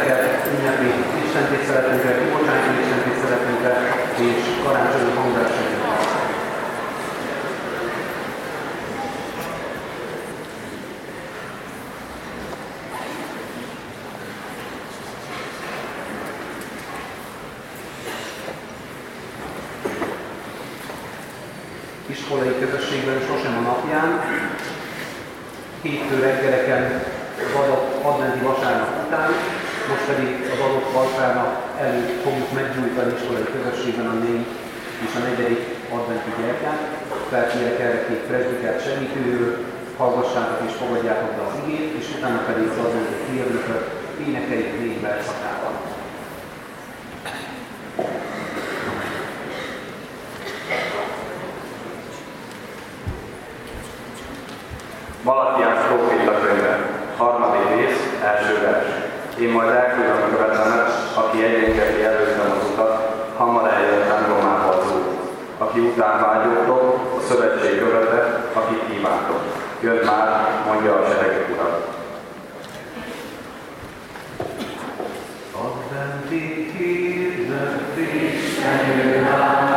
gyerekeket, ünnepi istentiszteletünkre, kibocsátó istentiszteletünkre és karácsonyi hangversenyre. Iskolai közösségben sosem a napján, hétfő reggeleken az adott adventi vasárnap után, most pedig az adott vasárnap előtt fogjuk meggyújtani iskolai közösségben a 4. és a 4. adventi gyertyát. Felkérek erre 2 presbitert segítőről, hallgassátok és fogadjátok be az igét, és utána pedig az adventi hírnököt énekeljük 4 verszakában. Malakiás próféta könyve, 3. rész, első vers. Én majd elküldöm a követemet, aki egyengedi előttem az utat, hamar eljön templomába az út. Aki után vágyódtok, a szövetség követe, akit kívántok. Jön már, mondja a seregek Ura. Adventi hirdetés, jöjjön,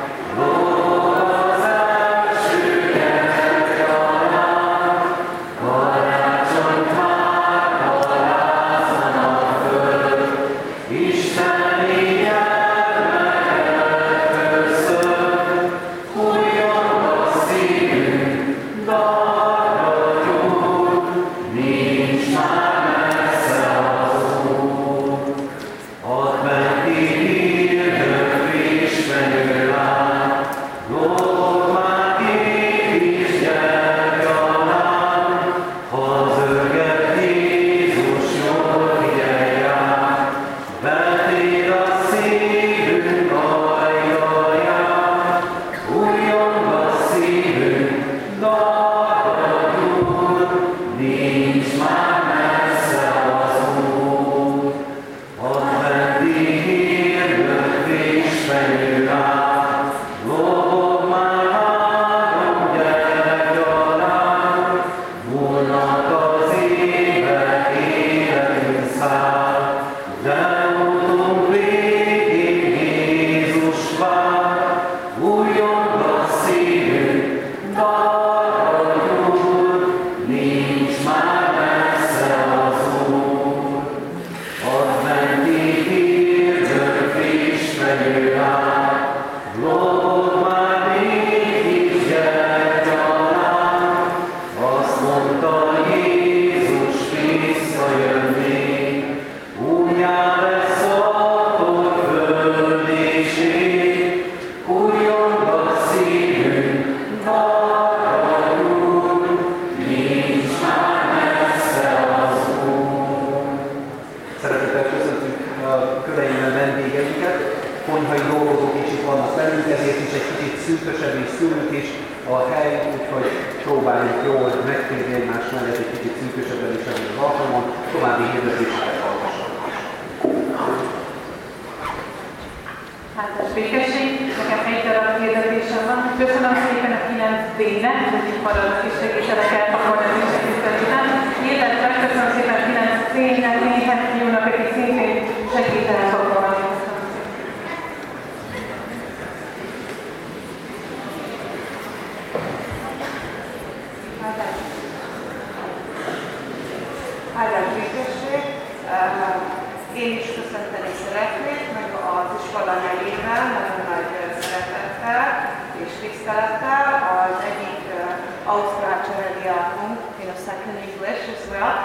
Én is köszönteni szeretnék, meg az iskola nevében, nagyon nagy szeretettel és tisztelettel az egyik ausztrál cserediákunk, in a second English as well,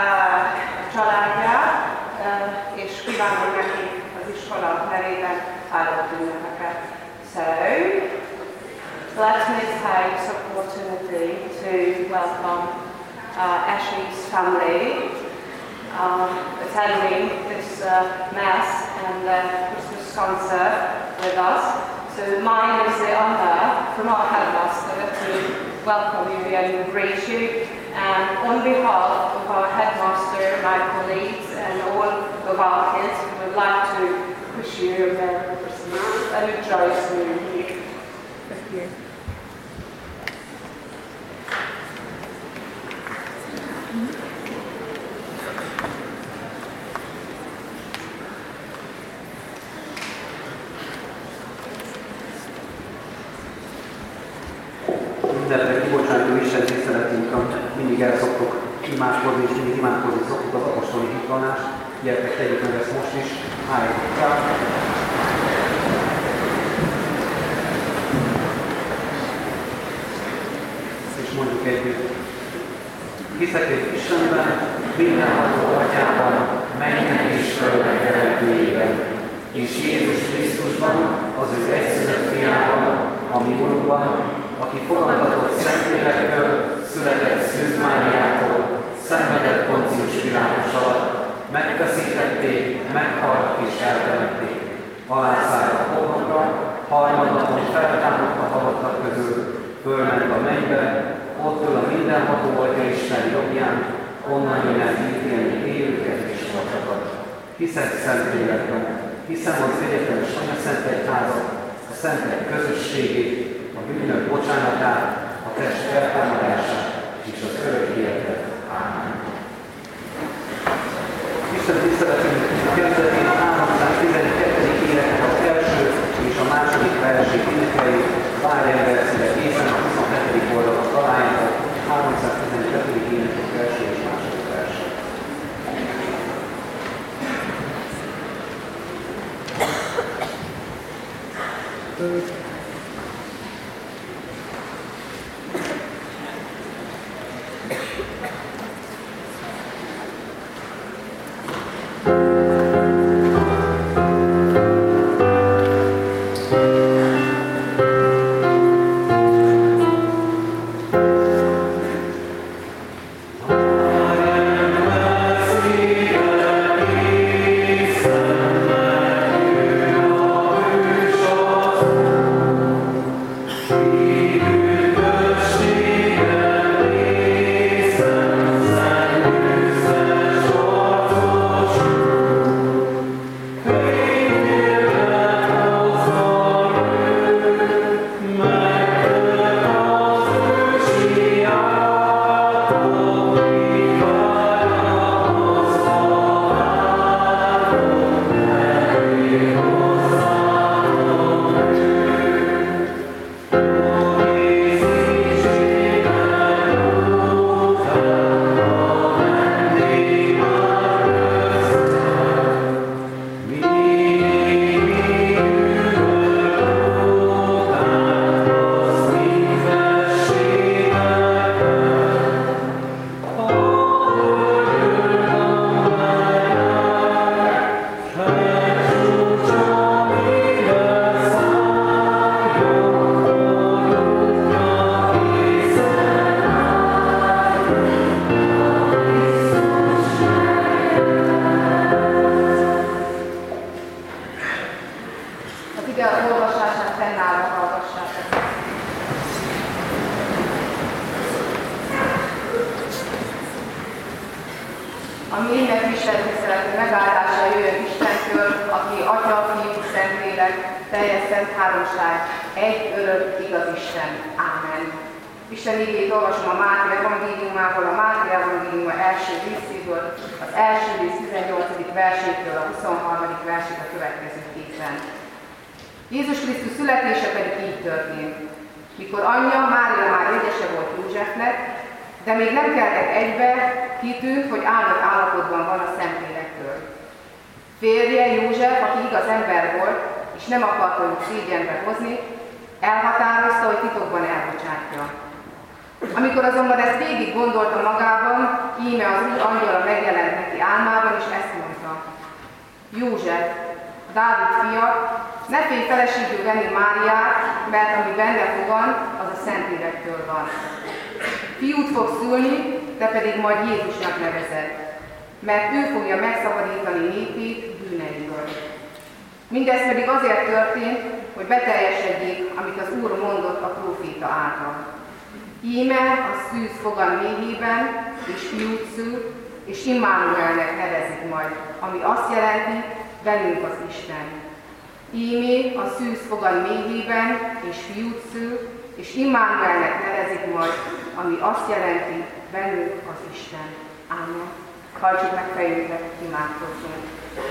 családját, és kívánom neki az iskola nevében áldott ünnepeket. So, let me take this opportunity to welcome Ashley's family attending this Mass and Christmas concert with us. So mine is the honor from our headmaster to welcome you and greet you. And on behalf of our headmaster, my colleagues and all of our kids, we would like to wish you a Merry Christmas and a joyous New Year. Thank you. ünnepre kibocsátó Isten tiszteletünkön mindig el szoktuk imádkozni, és mindig imádkozni szoktuk az apostoli hitvallást. Gyertek, tegyük meg ezt most is, álljatok fel. És mondjuk együtt. Hiszek egy Istenben, mindenható Atyában, mennynek és földnek teremtőjében, és Jézus Krisztusban, az ő egyszülött fiában, a mi Urunkban, aki fogantatott Szentlélektől, született Szűz Máriától, szenvedett Poncius Pilátus alatt, megfeszítették, meghalt és eltemették. Alászállt a poklokra, harmadnapon feltámadt a halottak közül, fölment a mennybe, ott ül a mindenható Atya Isten jobbján, onnan jön el ítélni élőket és haltakat. Hiszek Szentlélekben, hiszem az egyetemes anyaszentegyházat, a szentek közösségét, a bűnök bocsánatát, a test feltámadását és az örök életet. Ámen. Isten tiszteletünk kezdetén a 312. éneknek az első és a második versét énekeljük, Várjemberszínek észen a 27. oldalon találjátok, 312. éneknek első és második verset. Isten igét olvasom a Máté evangéliumából, a Máté evangéliuma első részéből, az első rész 18. versétől a 23. versig a következőképpen. Jézus Krisztus születése pedig így történt. Mikor anyja Mária már édese volt Józsefnek, de még nem keltek egybe, kitűnt, hogy áldott állapotban van a Szentlélektől. Férje József, aki igaz ember volt, és nem akarta őt szégyenbe hozni, elhatározta, hogy titokban elbocsátja. Amikor azonban ezt végig gondolta magában, íme az új angyala megjelent neki álmában, és ezt mondta. József, Dávid fia, ne félj feleségül venni Máriát, mert ami benne fogan, az a Szentlélektől van. Fiút fog szülni, te pedig majd Jézusnak nevezed, mert ő fogja megszabadítani népét bűneiből. Mindez pedig azért történt, hogy beteljesedjék, amit az Úr mondott a próféta által. Íme a szűz fogan méhében, és fiút szül, és Immanuelnek nevezik majd, ami azt jelenti, velünk az Isten. Ímé a szűz fogan méhében, és fiút szül, és Immanuelnek nevezik majd, ami azt jelenti, velünk az Isten. Ámen. Hajtsuk meg fejünket, imádkozzunk.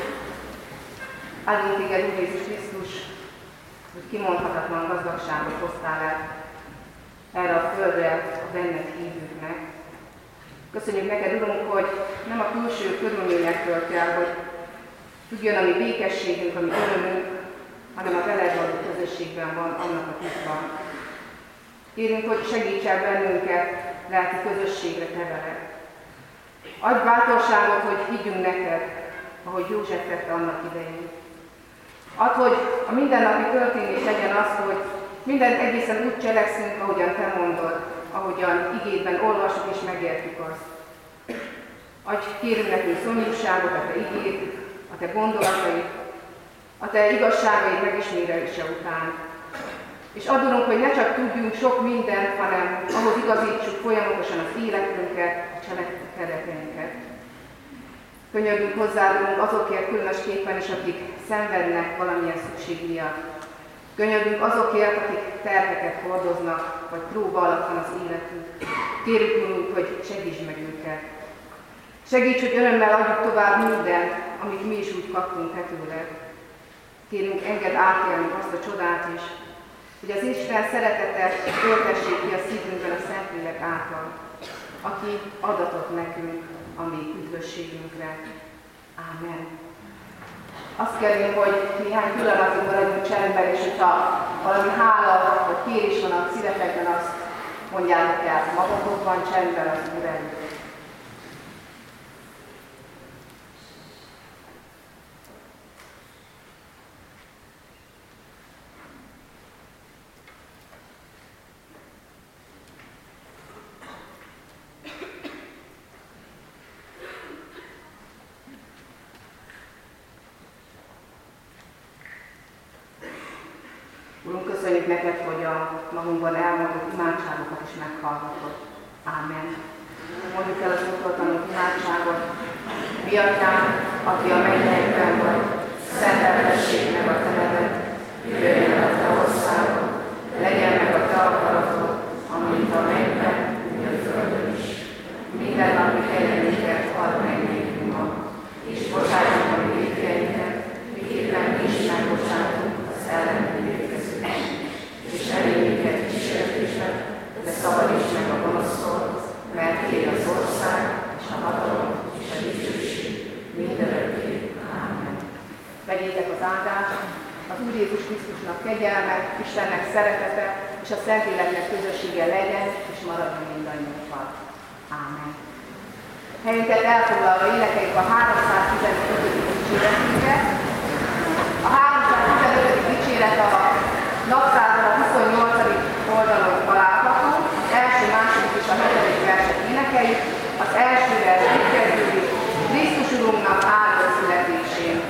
Áldunk téged, Úr Jézus Krisztus, hogy kimondhatatlan gazdagságot hoztál el. erre a földre a benned hívőknek. Köszönjük neked, Urunk, hogy nem a külső körülményektől kell, hogy függjön a mi békességünk, a mi örömünk, hanem a veled való közösségben van annak a titka. Kérünk, hogy segíts el bennünket lelki közösségre te veled. Adj bátorságot, hogy higgyünk neked, ahogy József tette annak idején. Add, hogy a mindennapi történés legyen az, hogy mindent egészen úgy cselekszünk, ahogyan te mondod, ahogyan igédben olvasjuk és megértjük azt. Adj, kérünk nekünk szomjúságot a te igéd, a te gondolataid, a te igazságaid megismerése után. És adunk, hogy ne csak tudjunk sok mindent, hanem ahhoz igazítsuk folyamatosan az életünket, a cselekedeteinket. Könyörgünk hozzáadunk azokért különösképpen is, akik szenvednek valamilyen szükség miatt. Könyörgünk azokért, akik terheket hordoznak, vagy próba alatt van az életük. Kérjük, Urunk, hogy segíts meg őket. Segíts, hogy örömmel adjuk tovább mindent, amit mi is úgy kaptunk te tőled. Kérünk, engedd átélni azt a csodát is, hogy az Isten szeretetet töltessék ki a szívünkben a Szentlélek által, aki adatott nekünk a mi üdvösségünkre. Ámen. Azt kérjük, hogy néhány pillanatig maradjunk csendben, és hogyha valami hála vagy kérés van a szívetekben, azt mondjátok el magatokban csendben az Úr előtt. Urunk, köszönjük neked, hogy a magunkban elmondott imádságokat is meghallgatod. Ámen. Mondjuk el az úttól tanult imádságot. Mi atyánk, aki a mennyekben vagy, szenteltessék meg a te neved, jöjjön a te országod, legyen meg a te akaratod, amint a mennyben, úgy a földön is. Minden napi kegyelmünket add meg nékünk ma, és bocsáss meg a vétkeinket, miképpen mi is megbocsátunk az ellenünk vétkezőnek. És ne vigy minket kísértésbe, de szabadíts meg a gonosztól, mert tiéd az ország, és a hatalom, és a dicsőség mindörökké. Ámen. Vegyétek az áldást, az Úr Jézus Krisztusnak kegyelme, Istennek szeretete, és a Szentléleknek közössége legyen, és maradjon mindannyiunkkal. Ámen. Helyünket elfoglalva énekeljük a 315. dicséretünket. A 315. dicséret a naptáron a 28. oldalon található, az első, második és a 7. verset énekeljük, az első vers így kezdődik, Krisztus Urunknak áldott születésén.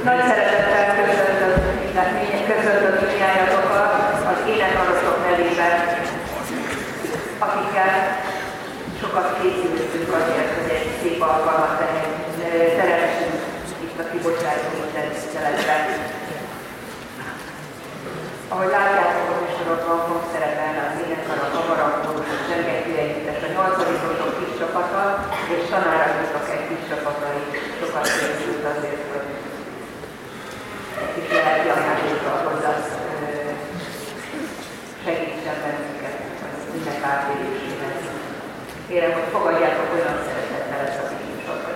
Nagy szeretettel közöldök mindnyájatokat az énekaratok nevében, akikkel sokat készültünk azért, hogy egy szép alkalmat teremtsünk itt a kibocsátó tiszteletben. Ahogy látjátok, a műsorokban fog szerepelni az énekar, a kamarakórus, a zsengető együttes, a 8-osok kis csapata, és tanáraiknak egy kis csapata is sokat készült azért, hogy egy kis lelki ajándékkal hozzá segítsen bennünket az ünnep átéléséhez. Kérem, hogy fogadjátok olyan szeretettel ezt a kis műsort.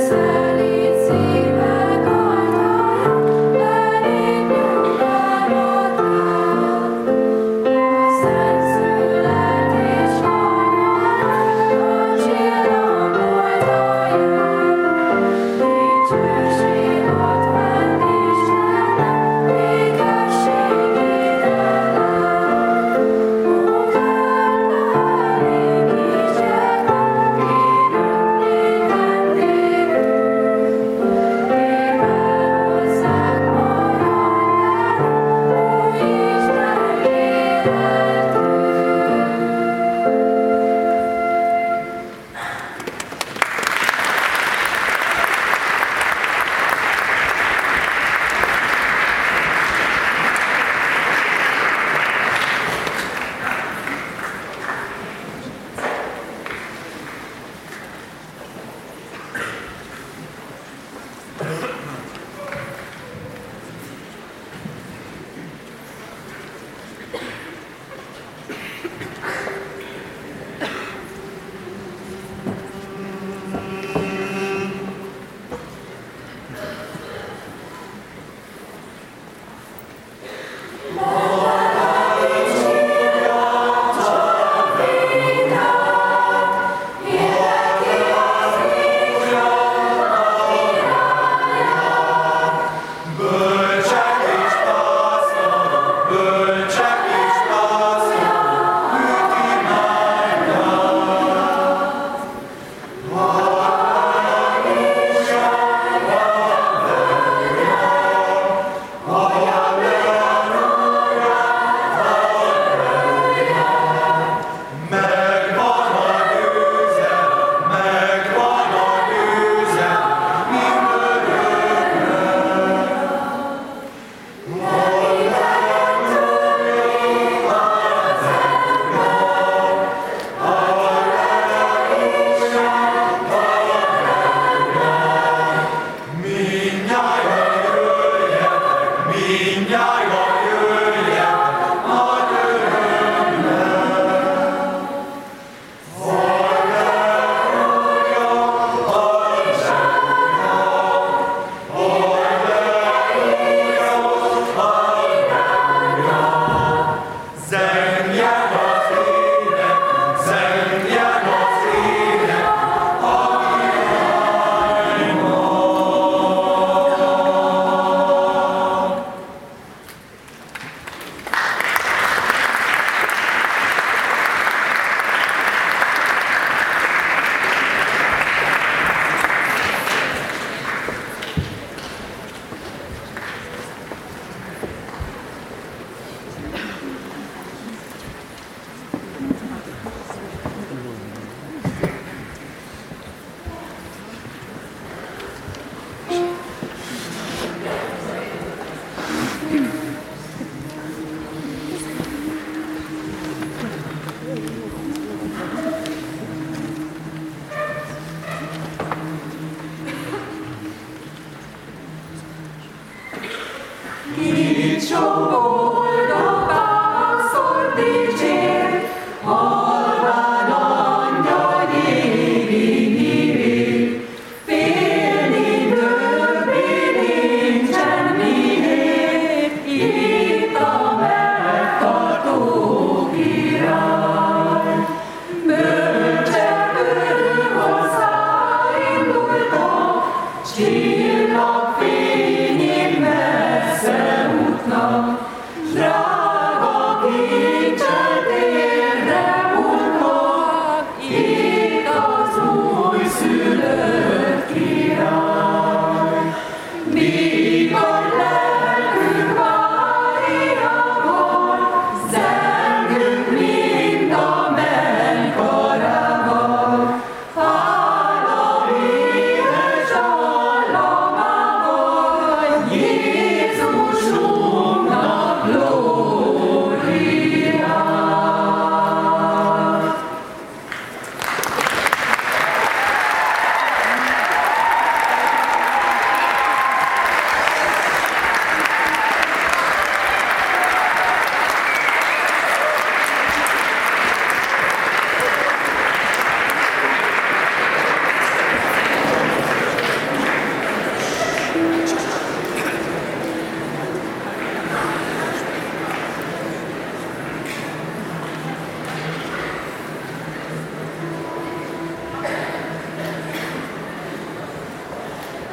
Hála édes,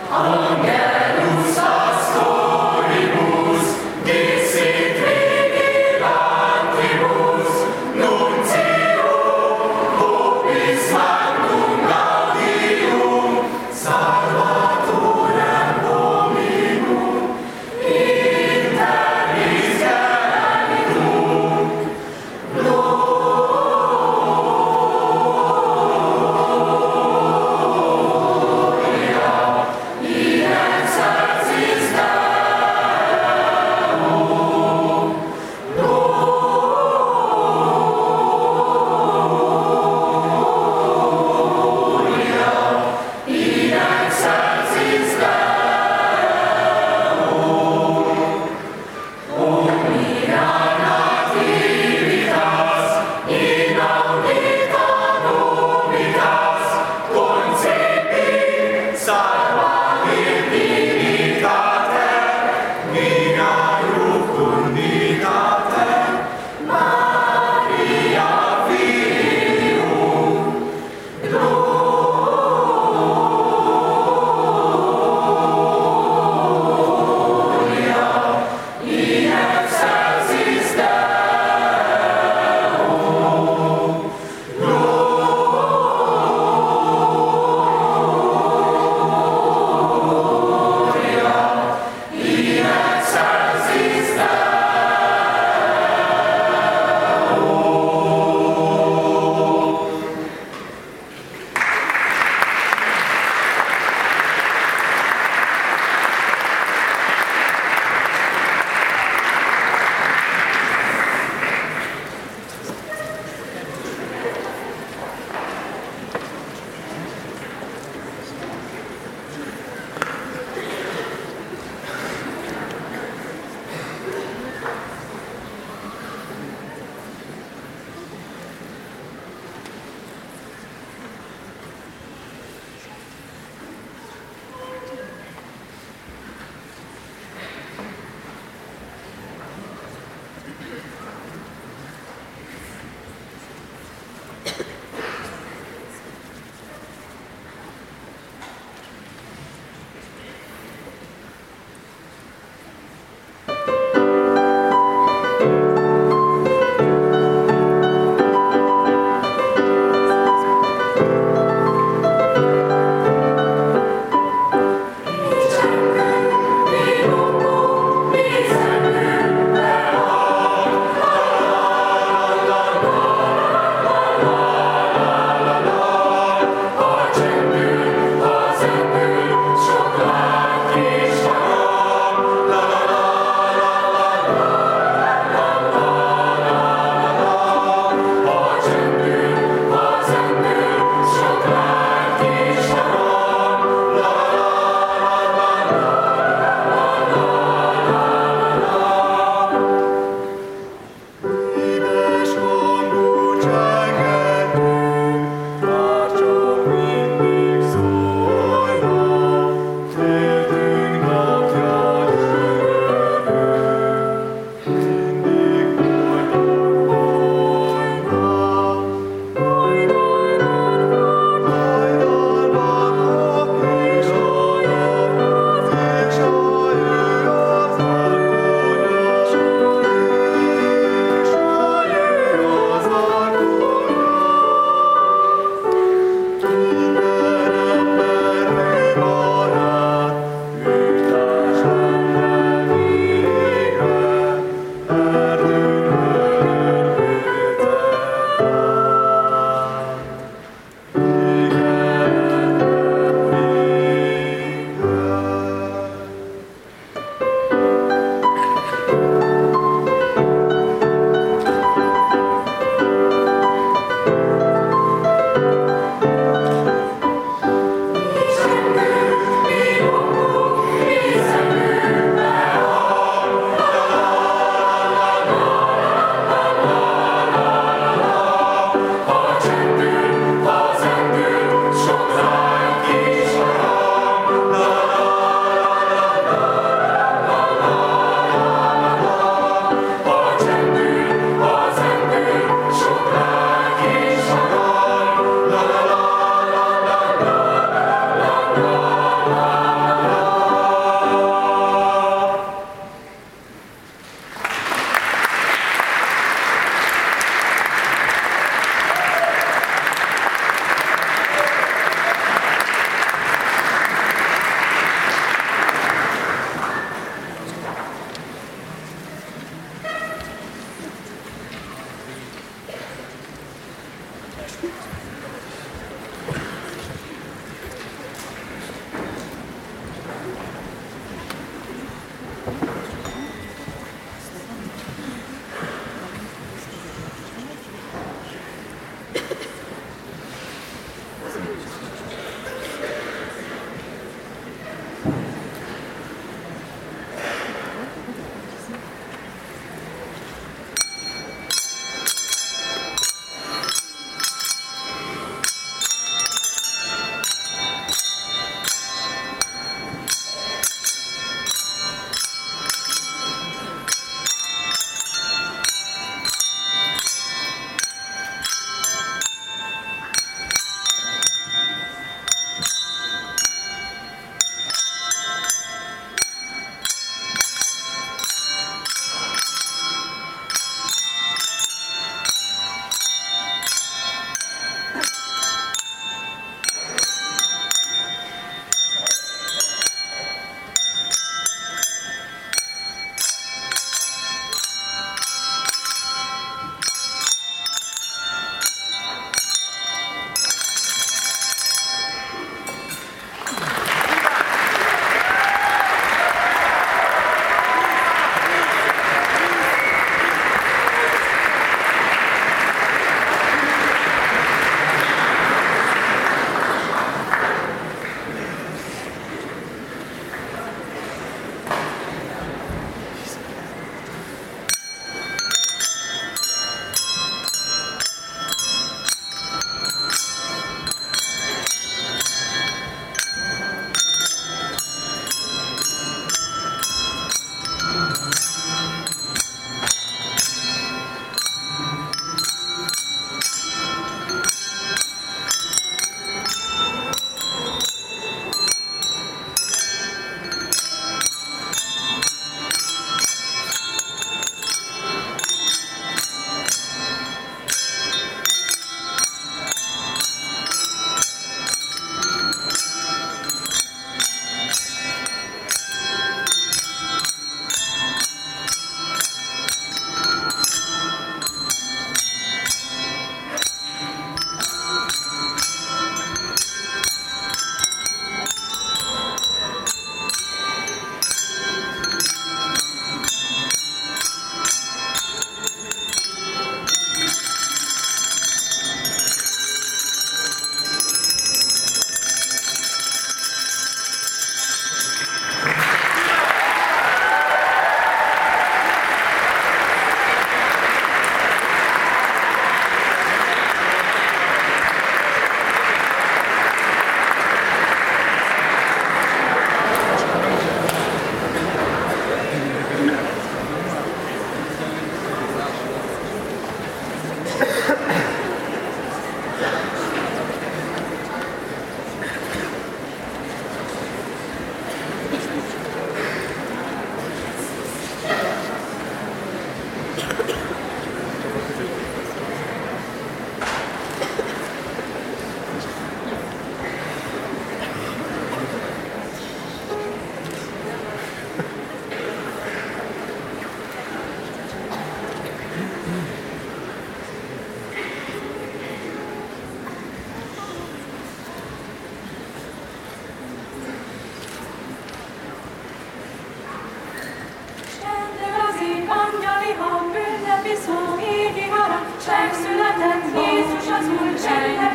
Yeah.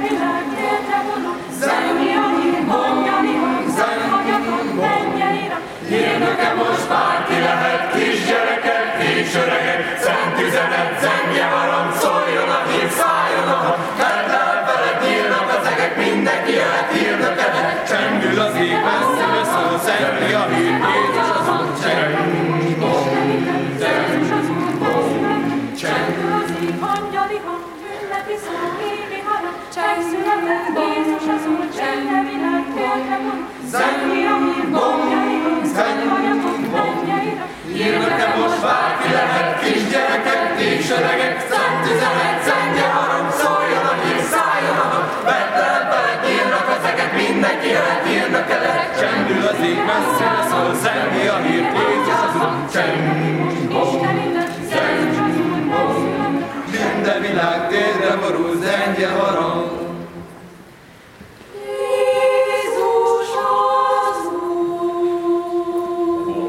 világ térde vonul, zenni a hír, mondjani hang, zenhagyaton, menjeire. Hírnöke most bárki lehet, kisgyerekek, kisöregek, szent üzenet, zengje harang, szóljon a hír, szálljon a hang, Betlehem felett nyílnak az egek, mindenki jöhet hírnökenek. Csendül az ég, messzire szól, zenni a hír, Jézus az Úr, csendül az ég, angyali hang, ünnepi szó, évi harang, csend született, Jézus az Úr, csende világ térde vonul, zenni a hír, mondjani hang, zenhagyaton, menjeire. Hírnöke most bárki lehet, kisgyerekek, kisöregek, szent üzenet, zengje harang, szóljon a hír, szálljon a hang, Betlehem felett nyílnak az egek, mindenki jöhet hírnöke lehet. Csendül az ég, messzire szól, zenni a hír, Jézus az Úr, minden világ térde borul, zengje harang. Jézus az Úr.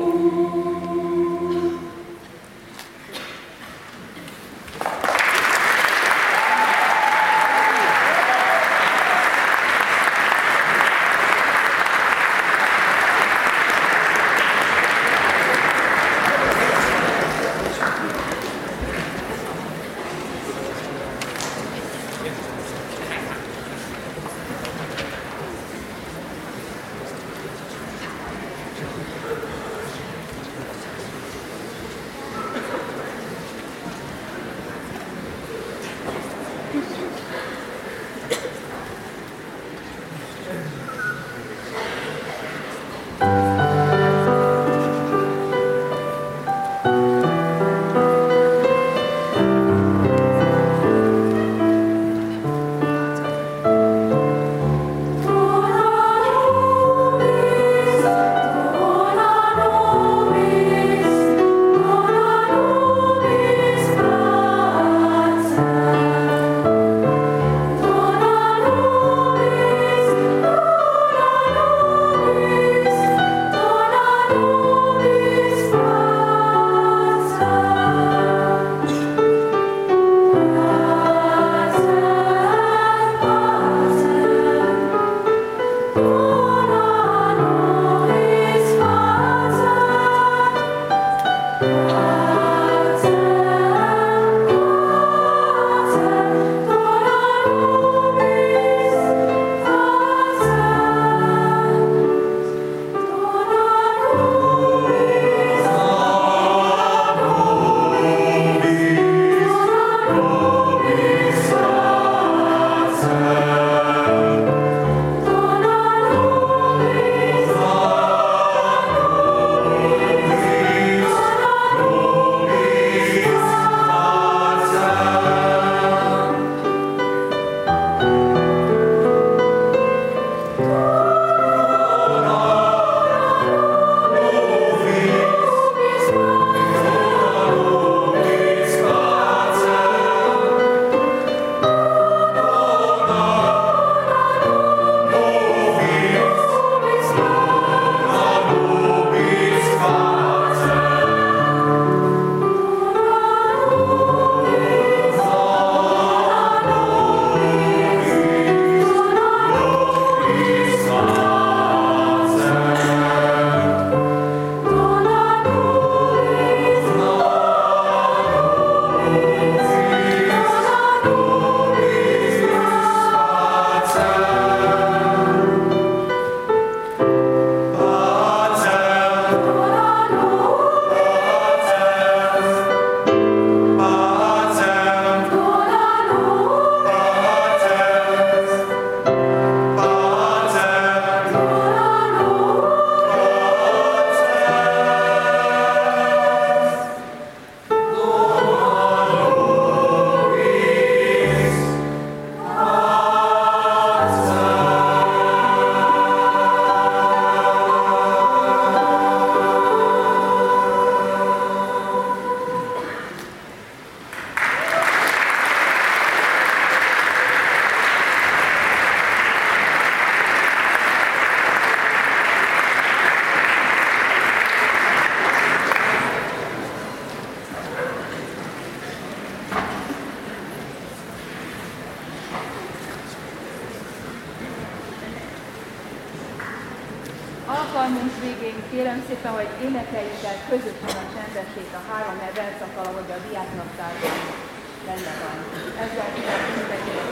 alkalmunk végén kérem szépen, hogy énekeljük el közösen a csendesség a 3 versszakkal, ahogy a diáknaptárban benne van. Ezzel kérem mindenkinek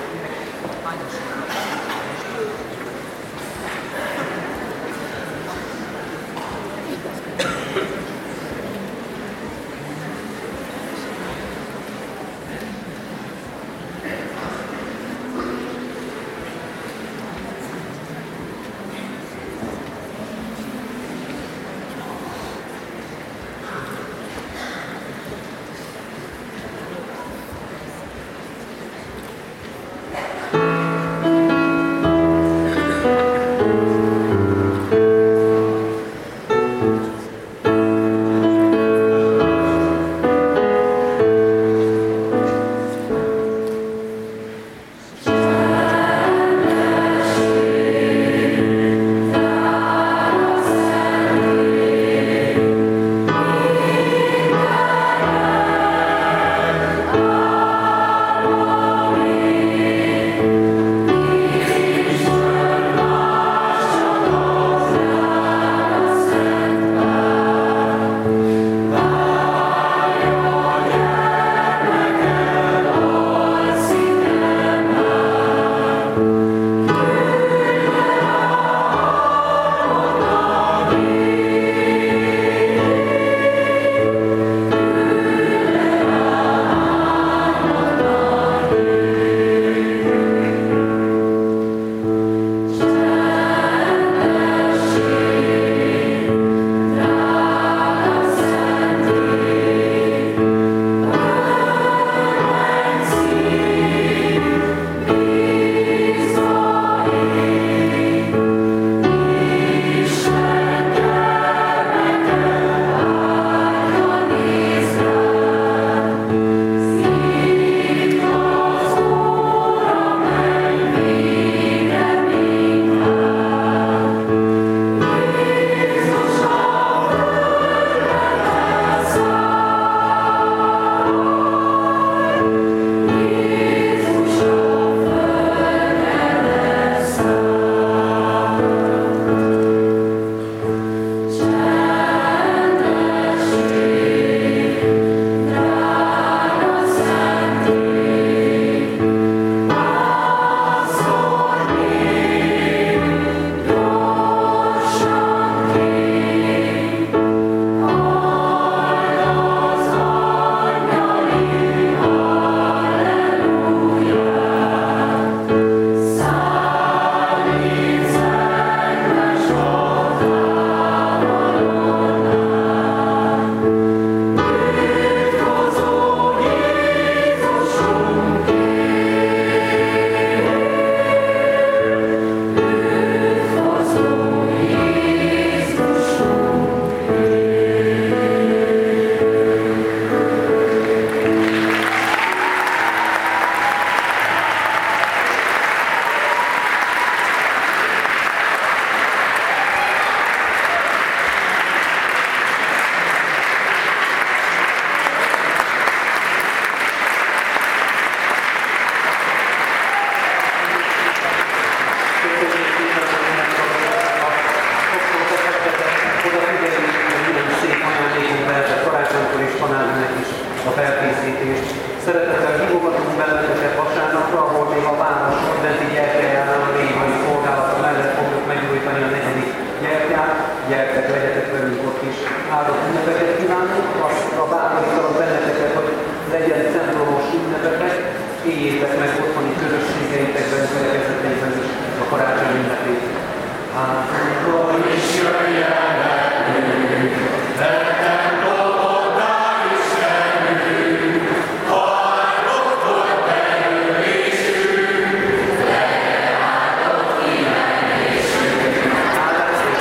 Szeretettel hívogatunk benneteket vasárnapra, ahol még a város adventi gyertyájánál a rémai szolgálata mellett fogjuk meggyújtani a 4. gyertyát. Gyertek, legyetek velünk ott is. Áldott ünnepeket kívánunk, azra bátorítalak benneteket, hogy legyen templomos ünnepetek, éljétek meg otthoni közösségeitekben, gyülekezeteiben is a karácsony ünnepét.